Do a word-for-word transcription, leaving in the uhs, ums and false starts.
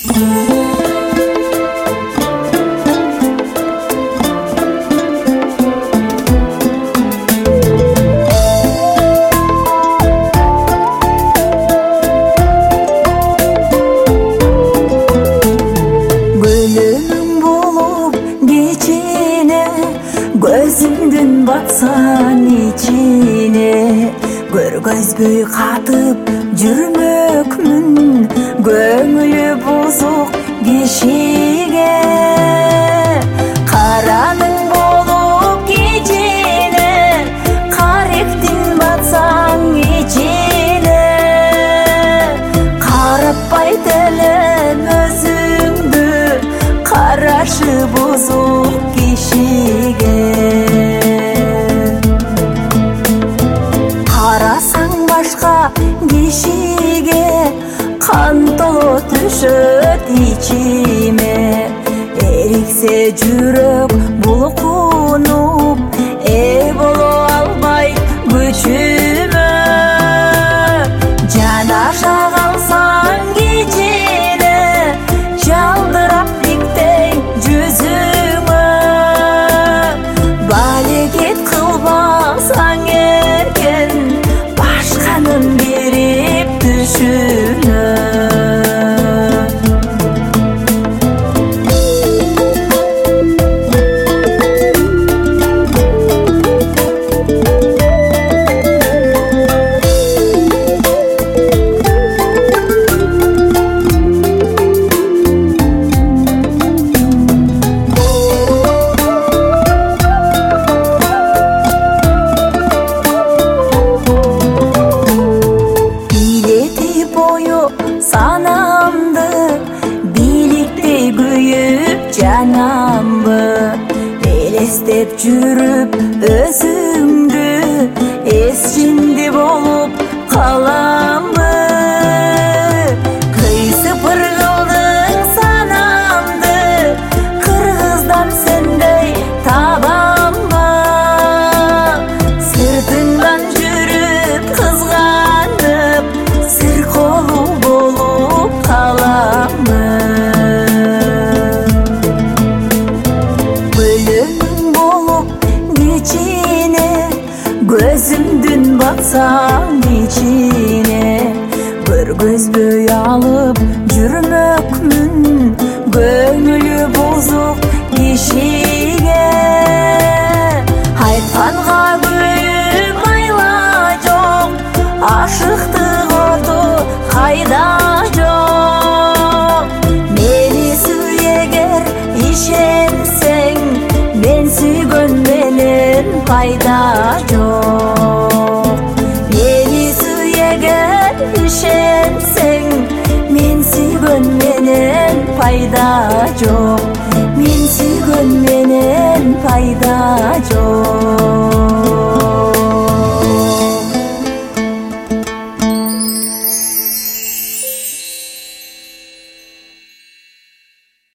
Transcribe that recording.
Gözümdün batsan içine Görgözböy katıp жүрмөкмүн Көңүлү бузук кишиге Караның болуп кечине Каректин батсаң ичине Караппай телем өзүңдү Карашы бузук кишиге Карасаң башка кишиге кантоо түшөт ичиме Эриксе жүрөк булкунуп ээ боло албай күчүмө Жанаша калсаң кичине жалдырап тиктей жүзүңө Балекет кылбасаң эркен башканын берип түшүнө Санамды бийликтей күйүп жанамбы Элестеп жүрүп өзүңдү эс жинди болуп каламбы Кыйсыпыр кылдың санамды кыргыздан сендей табамбы Сыртыңдан жүрүп кызганып сыр колу болуп каламын Бөлөмүң болуп кичине Көзүмдүн батсаң ичине Көргөзбөй алып жүрмөкмүн Көңүлү бузук кишиге Айтканга күйүп айла жок Ашыктык оту кайда жок Мени сүй эгер ишенсең Мен сүйгөн менен пайда жок